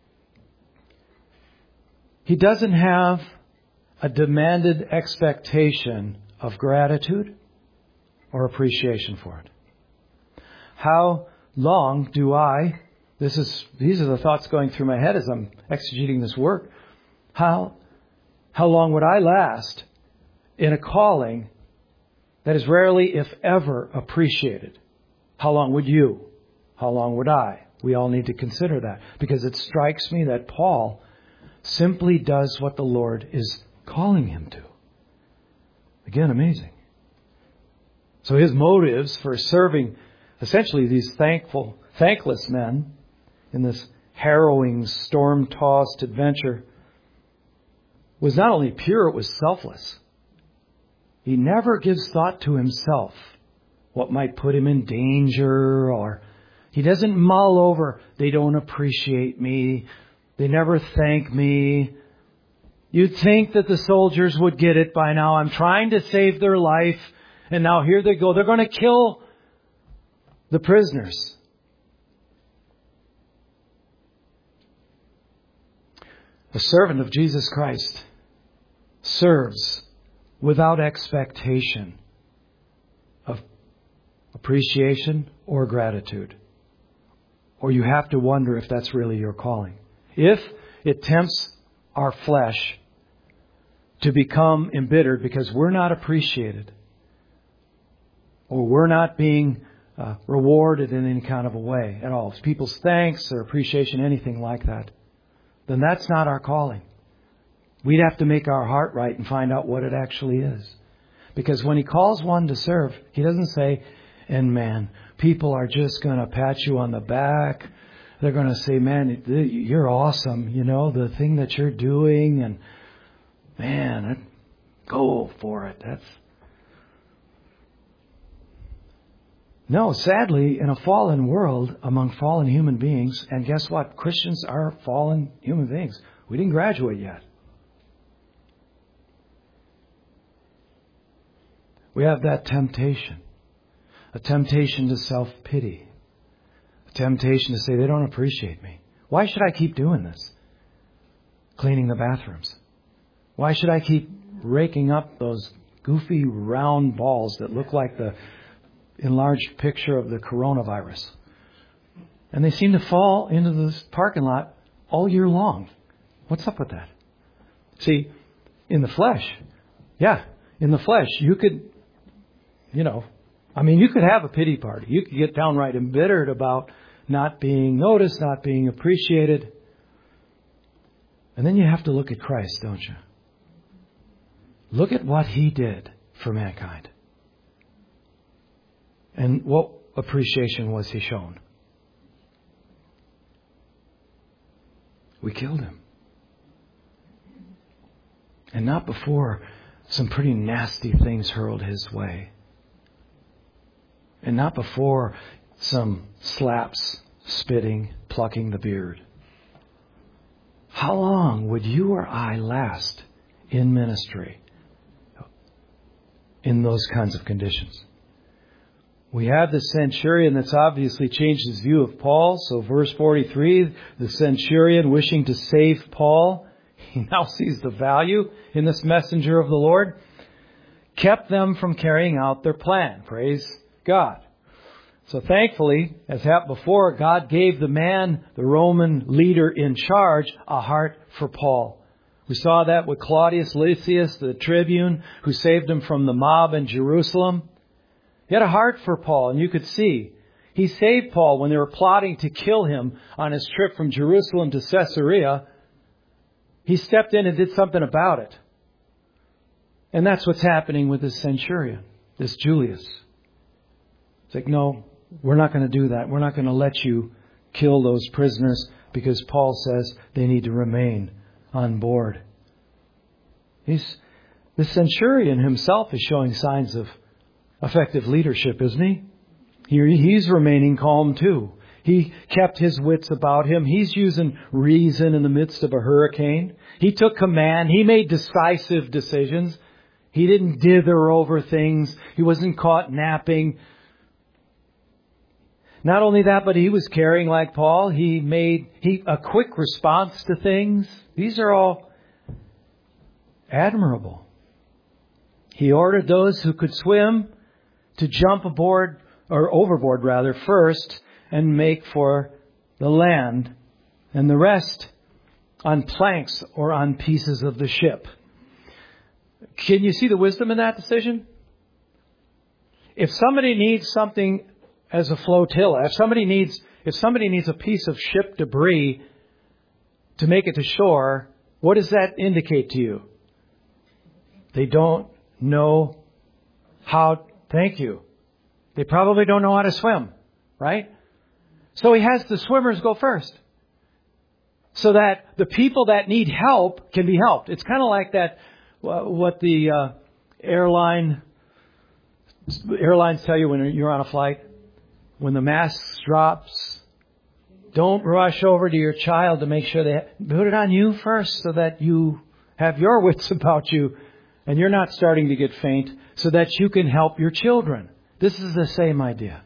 he doesn't have a demanded expectation of gratitude or appreciation for it. How long do I, this is, these are the thoughts going through my head as I'm exegeting this work. How, how long would I last in a calling that is rarely, if ever, appreciated? How long would you? How long would I? We all need to consider that, because it strikes me that Paul simply does what the Lord is calling him to. Again, amazing. So his motives for serving essentially these thankful, thankless men in this harrowing, storm-tossed adventure was not only pure, it was selfless. He never gives thought to himself, what might put him in danger, or he doesn't mull over, they don't appreciate me, they never thank me. You'd think that the soldiers would get it by now. I'm trying to save their life, and now here they go. They're going to kill the prisoners. A servant of Jesus Christ serves without expectation of appreciation or gratitude. Or you have to wonder if that's really your calling. If it tempts our flesh to become embittered because we're not appreciated, or we're not being uh, rewarded in any kind of a way at all, people's thanks or appreciation, anything like that, then that's not our calling. We'd have to make our heart right and find out what it actually is. Because when he calls one to serve, he doesn't say, and man, people are just going to pat you on the back. They're going to say, man, you're awesome. You know, the thing that you're doing, and man, go for it. That's No, sadly, in a fallen world, among fallen human beings, and guess what? Christians are fallen human beings. We didn't graduate yet. We have that temptation. A temptation to self-pity. A temptation to say, they don't appreciate me. Why should I keep doing this? Cleaning the bathrooms. Why should I keep raking up those goofy round balls that look like the enlarged picture of the coronavirus? And they seem to fall into this parking lot all year long. What's up with that? See, in the flesh, yeah, in the flesh, you could, you know, I mean, you could have a pity party. You could get downright embittered about not being noticed, not being appreciated. And then you have to look at Christ, don't you? Look at what He did for mankind. And what appreciation was He shown? We killed Him. And not before some pretty nasty things hurled His way. And not before some slaps, spitting, plucking the beard. How long would you or I last in ministry in those kinds of conditions? We have the centurion that's obviously changed his view of Paul. So verse forty-three, the centurion wishing to save Paul, he now sees the value in this messenger of the Lord, kept them from carrying out their plan. Praise God. So thankfully, as happened before, God gave the man, the Roman leader in charge, a heart for Paul. We saw that with Claudius Lysias, the tribune, who saved him from the mob in Jerusalem. He had a heart for Paul, and you could see. He saved Paul when they were plotting to kill him on his trip from Jerusalem to Caesarea. He stepped in and did something about it. And that's what's happening with this centurion, this Julius. It's like, no, we're not going to do that. We're not going to let you kill those prisoners because Paul says they need to remain on board. He's, the centurion himself is showing signs of effective leadership, isn't he? He he's remaining calm too. He kept his wits about him. He's using reason in the midst of a hurricane. He took command. He made decisive decisions. He didn't dither over things. He wasn't caught napping. Not only that, but he was caring like Paul. He made he a quick response to things. These are all admirable. He ordered those who could swim to jump aboard, or overboard rather, first and make for the land, and the rest on planks or on pieces of the ship. Can you see the wisdom in that decision? If somebody needs something as a flotilla, if somebody needs if somebody needs a piece of ship debris to make it to shore, what does that indicate to you? They don't know how. Thank you. They probably don't know how to swim, right? So he has the swimmers go first, so that the people that need help can be helped. It's kind of like that. What the uh, airline airlines tell you when you're on a flight, when the mask drops, don't rush over to your child to make sure they put it on you first, so that you have your wits about you and you're not starting to get faint, so that you can help your children. This is the same idea.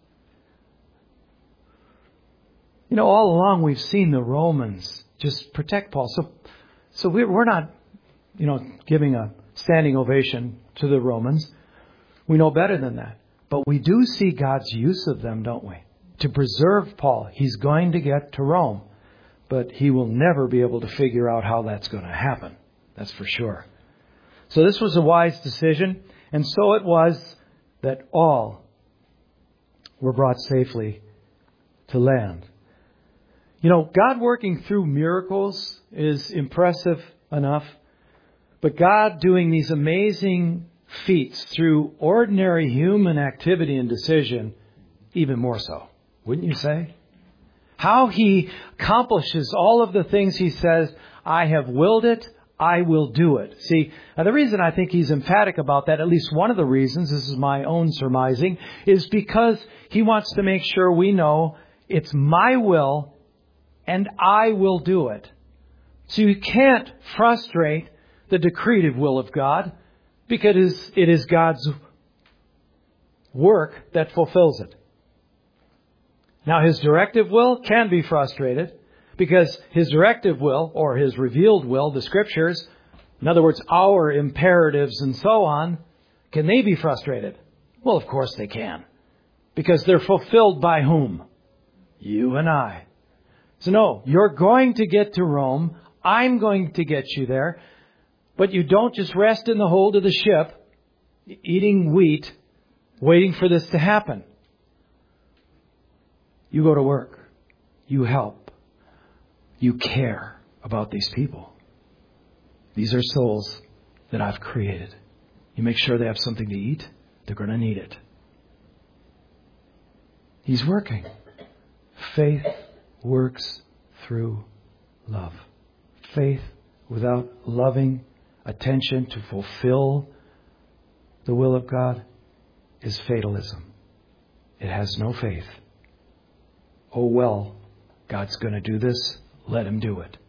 You know, all along we've seen the Romans just protect Paul. So, so we're not, you know, giving a standing ovation to the Romans. We know better than that. But we do see God's use of them, don't we? To preserve Paul. He's going to get to Rome, but he will never be able to figure out how that's going to happen. That's for sure. So this was a wise decision, and so it was that all were brought safely to land. You know, God working through miracles is impressive enough, but God doing these amazing feats through ordinary human activity and decision, even more so, wouldn't you say? How He accomplishes all of the things He says, I have willed it, I will do it. See, now the reason I think He's emphatic about that, at least one of the reasons, this is my own surmising, is because He wants to make sure we know it's my will and I will do it. So you can't frustrate the decretive will of God, because it is God's work that fulfills it. Now, His directive will can be frustrated, Because His directive will, or His revealed will, the Scriptures, in other words, our imperatives and so on, can they be frustrated? Well, of course they can. Because they're fulfilled by whom? You and I. So no, you're going to get to Rome. I'm going to get you there. But you don't just rest in the hold of the ship, eating wheat, waiting for this to happen. You go to work. You help. You care about these people. These are souls that I've created. You make sure they have something to eat. They're going to need it. He's working. Faith works through love. Faith without loving attention to fulfill the will of God is fatalism. It has no faith. Oh well, God's going to do this. Let Him do it.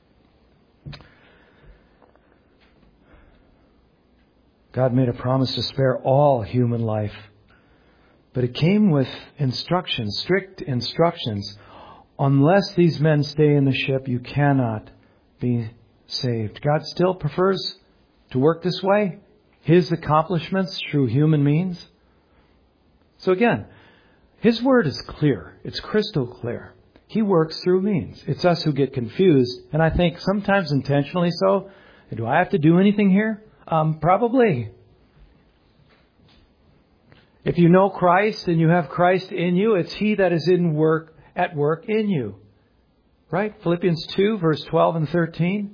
God made a promise to spare all human life. But it came with instructions, strict instructions. Unless these men stay in the ship, you cannot be saved. God still prefers to work this way. His accomplishments through human means. So again, His word is clear. It's crystal clear. He works through means. It's us who get confused. And I think sometimes intentionally so. Do I have to do anything here? Um, probably. If you know Christ and you have Christ in you, it's He that is in work at work in you. Right? Philippians two, verse twelve and thirteen.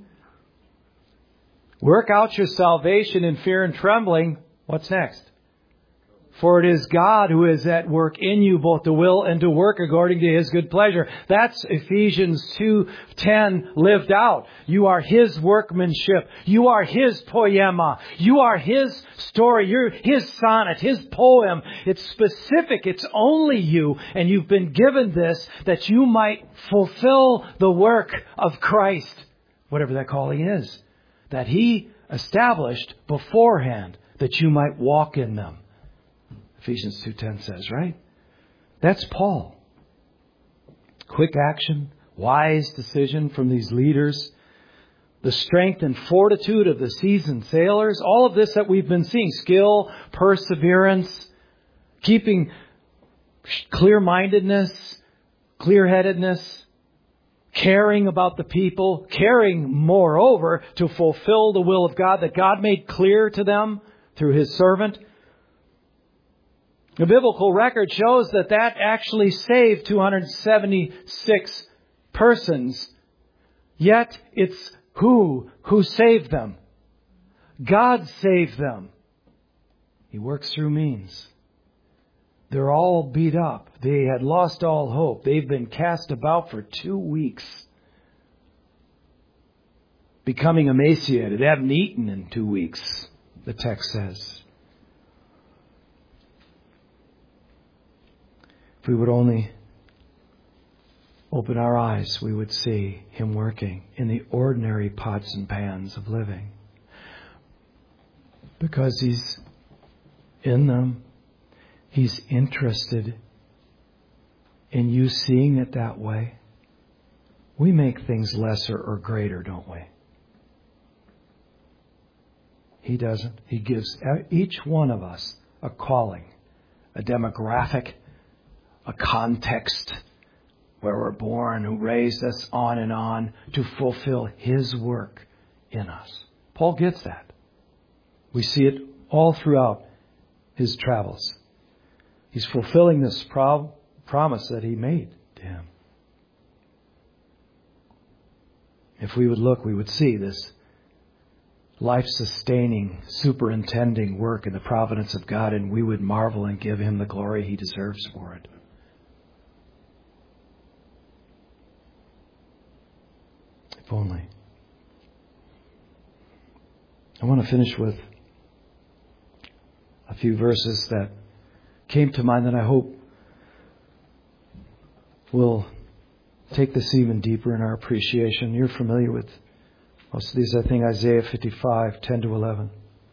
Work out your salvation in fear and trembling. What's next? For it is God who is at work in you, both to will and to work according to His good pleasure. That's Ephesians two ten lived out. You are His workmanship. You are His poema. You are His story. You're His sonnet, His poem. It's specific. It's only you. And you've been given this that you might fulfill the work of Christ, whatever that calling is, that He established beforehand that you might walk in them. Ephesians two ten says, right? That's Paul. Quick action, wise decision from these leaders. The strength and fortitude of the seasoned sailors. All of this that we've been seeing. Skill, perseverance, keeping clear-mindedness, clear-headedness, caring about the people, caring moreover to fulfill the will of God that God made clear to them through His servant. The biblical record shows that that actually saved two hundred seventy-six persons. Yet it's who? Who saved them? God saved them. He works through means. They're all beat up. They had lost all hope. They've been cast about for two weeks. Becoming emaciated. They haven't eaten in two weeks, the text says. If we would only open our eyes, we would see Him working in the ordinary pots and pans of living. Because He's in them. He's interested in you seeing it that way. We make things lesser or greater, don't we? He doesn't. He gives each one of us a calling, a demographic, a context where we're born, who raised us on and on to fulfill His work in us. Paul gets that. We see it all throughout his travels. He's fulfilling this pro- promise that He made to him. If we would look, we would see this life-sustaining, superintending work in the providence of God, and we would marvel and give Him the glory He deserves for it. If only. I want to finish with a few verses that came to mind that I hope will take this even deeper in our appreciation. You're familiar with most of these, I think, Isaiah fifty-five, ten to eleven.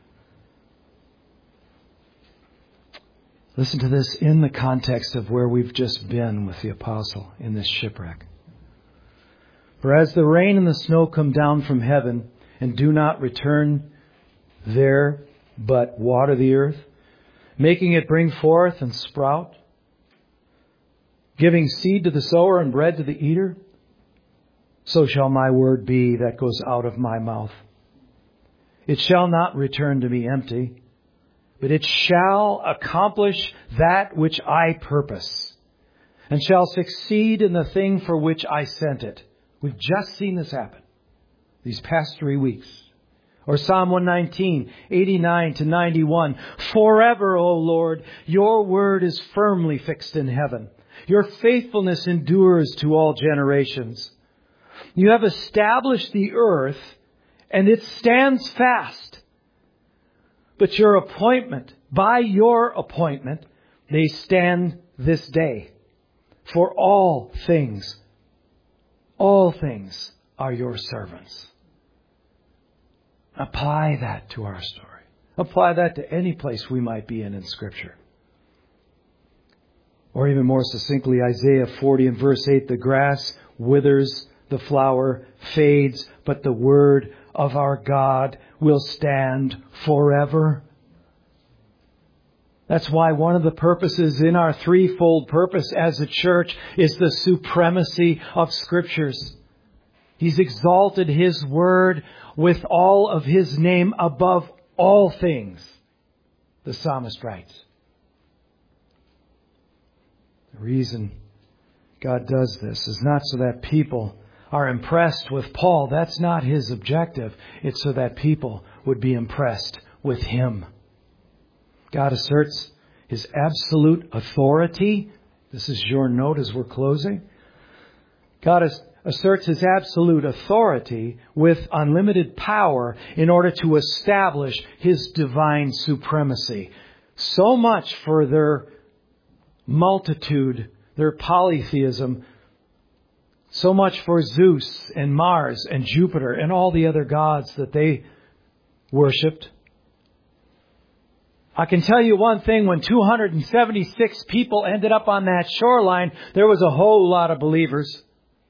Listen to this in the context of where we've just been with the apostle in this shipwreck. For as the rain and the snow come down from heaven and do not return there, but water the earth, making it bring forth and sprout, giving seed to the sower and bread to the eater, so shall my word be that goes out of my mouth. It shall not return to me empty, but it shall accomplish that which I purpose, and shall succeed in the thing for which I sent it. We've just seen this happen these past three weeks. Or Psalm one nineteen, eighty-nine to ninety-one. Forever, O Lord, your word is firmly fixed in heaven. Your faithfulness endures to all generations. You have established the earth, and it stands fast. But your appointment, by your appointment, they stand this day. For all things, all things are your servants. Apply that to our story. Apply that to any place we might be in in Scripture. Or even more succinctly, Isaiah forty and verse eight, the grass withers, the flower fades, but the word of our God will stand forever. That's why one of the purposes in our threefold purpose as a church is the supremacy of Scriptures. He's exalted His word with all of His name above all things, the psalmist writes. The reason God does this is not so that people are impressed with Paul. That's not His objective. It's so that people would be impressed with Him. God asserts His absolute authority. This is your note as we're closing. God asserts His absolute authority with unlimited power in order to establish His divine supremacy. So much for their multitude, their polytheism. So much for Zeus and Mars and Jupiter and all the other gods that they worshipped. I can tell you one thing, when two hundred seventy-six people ended up on that shoreline, there was a whole lot of believers.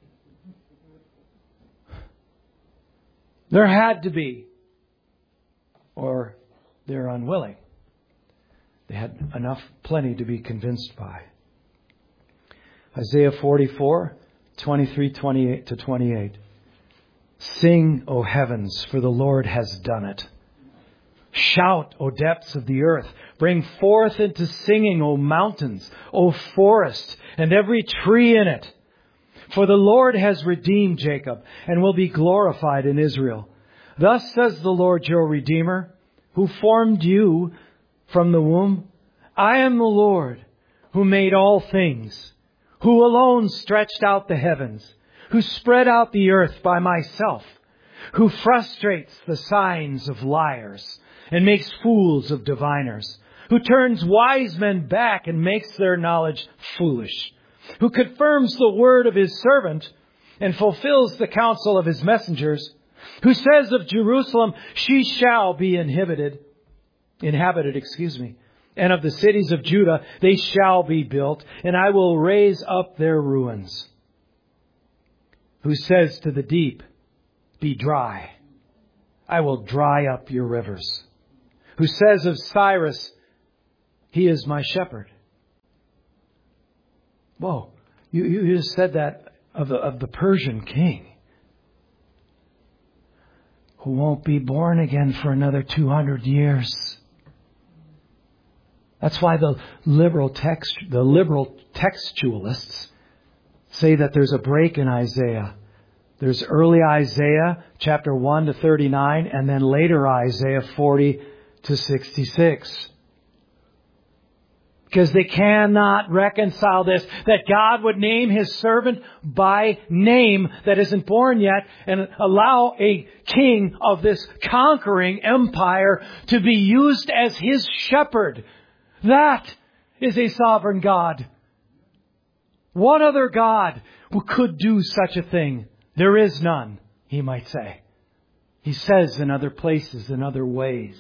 There had to be. Or they're unwilling. They had enough, plenty to be convinced by. Isaiah forty-four, twenty-three, twenty-eight to twenty-eight. Sing, O heavens, for the Lord has done it. Shout, O depths of the earth. Bring forth into singing, O mountains, O forest, and every tree in it. For the Lord has redeemed Jacob and will be glorified in Israel. Thus says the Lord your Redeemer, who formed you from the womb. I am the Lord who made all things, who alone stretched out the heavens, who spread out the earth by myself, who frustrates the signs of liars and makes fools of diviners, who turns wise men back and makes their knowledge foolish, who confirms the word of His servant and fulfills the counsel of His messengers, who says of Jerusalem, she shall be inhabited, inhabited, excuse me, and of the cities of Judah, they shall be built, and I will raise up their ruins. Who says to the deep, be dry, I will dry up your rivers. Who says of Cyrus, he is my shepherd. Whoa, you, you just said that of the, of the Persian king, who won't be born again for another two hundred years. That's why the liberal text, the liberal textualists say that there's a break in Isaiah. There's early Isaiah, chapter one to thirty-nine, and then later Isaiah forty to sixty-six. Because they cannot reconcile this, that God would name His servant by name that isn't born yet and allow a king of this conquering empire to be used as His shepherd. That is a sovereign God. What other God who could do such a thing? There is none, he might say. He says in other places, in other ways.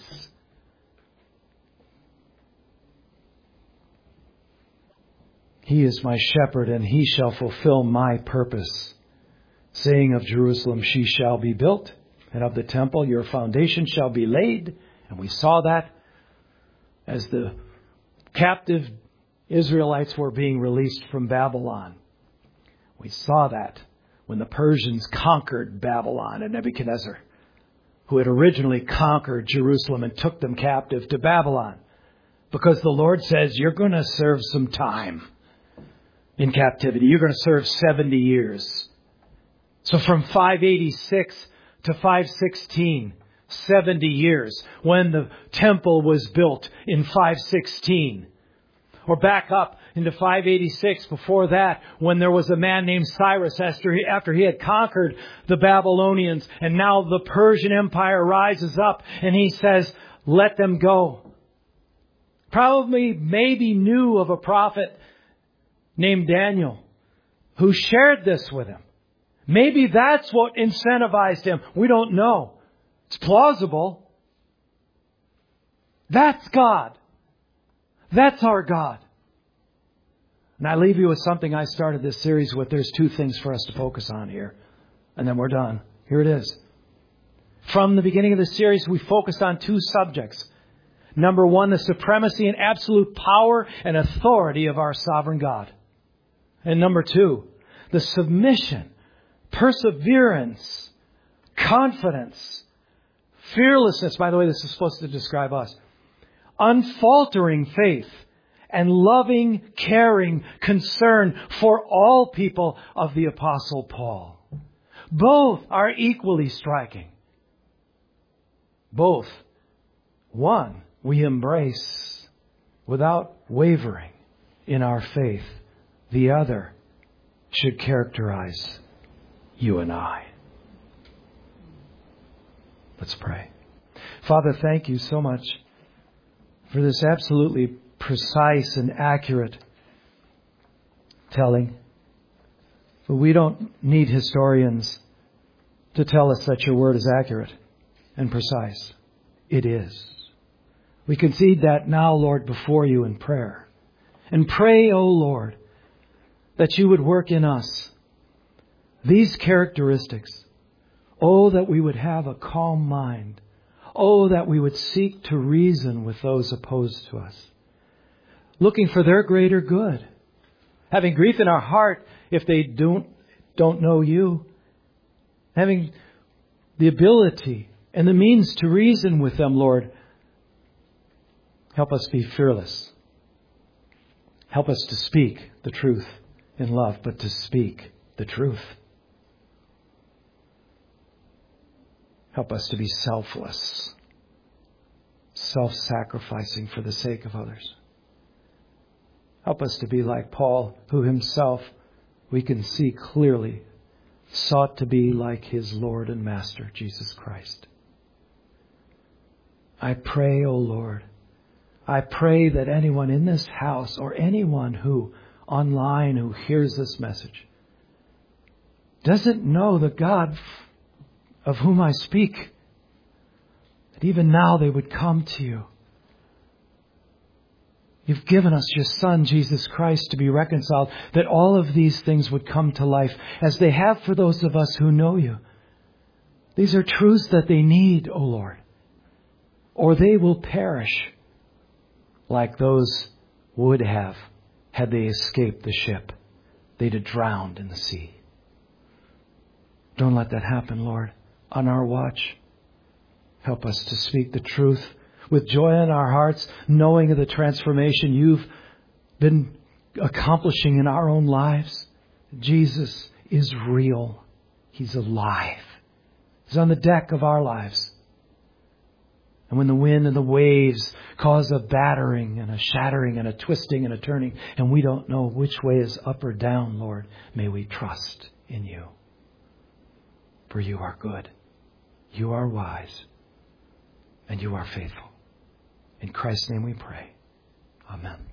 He is my shepherd, and He shall fulfill my purpose. saying of Jerusalem, she shall be built, and of the temple your foundation shall be laid. And we saw that as the captive Israelites were being released from Babylon. We saw that when the Persians conquered Babylon and Nebuchadnezzar, who had originally conquered Jerusalem and took them captive to Babylon. Because the Lord says, you're going to serve some time in captivity. You're going to serve seventy years. So from five eighty-six to five sixteen, seventy years, when the temple was built in five sixteen. Or back up into five eighty-six, before that, when there was a man named Cyrus after he, after he had conquered the Babylonians. And now the Persian Empire rises up and he says, let them go. Probably maybe knew of a prophet named Daniel who shared this with him. Maybe that's what incentivized him. We don't know. It's plausible. That's God. That's our God. And I leave you with something I started this series with. There's two things for us to focus on here. And then we're done. Here it is. From the beginning of the series, we focused on two subjects. Number one, the supremacy and absolute power and authority of our sovereign God. And number two, the submission, perseverance, confidence, fearlessness. By the way, this is supposed to describe us. Unfaltering faith and loving, caring concern for all people of the Apostle Paul. Both are equally striking. Both. One, we embrace without wavering in our faith. The other should characterize you and I. Let's pray. Father, thank you so much for this absolutely precise and accurate telling. But we don't need historians to tell us that your word is accurate and precise. It is. We concede that now, Lord, before you in prayer. And pray, O Lord, that you would work in us these characteristics. Oh, that we would have a calm mind. Oh, that we would seek to reason with those opposed to us, looking for their greater good. Having grief in our heart if they don't, don't know you. Having the ability and the means to reason with them, Lord. Help us be fearless. Help us to speak the truth in love, but to speak the truth. Help us to be selfless, self-sacrificing for the sake of others. Help us to be like Paul, who himself, we can see clearly, sought to be like his Lord and Master, Jesus Christ. I pray, O Lord, I pray that anyone in this house or anyone who online who hears this message doesn't know the God of whom I speak, that even now they would come to you. You've given us your Son, Jesus Christ, to be reconciled, that all of these things would come to life as they have for those of us who know you. These are truths that they need, O Lord, or they will perish like those would have had they escaped the ship. They'd have drowned in the sea. Don't let that happen, Lord. On our watch, help us to speak the truth with joy in our hearts, knowing of the transformation you've been accomplishing in our own lives. Jesus is real. He's alive. He's on the deck of our lives. And when the wind and the waves cause a battering and a shattering and a twisting and a turning, and we don't know which way is up or down, Lord, may we trust in you. For you are good. You are wise. And you are faithful. In Christ's name we pray. Amen.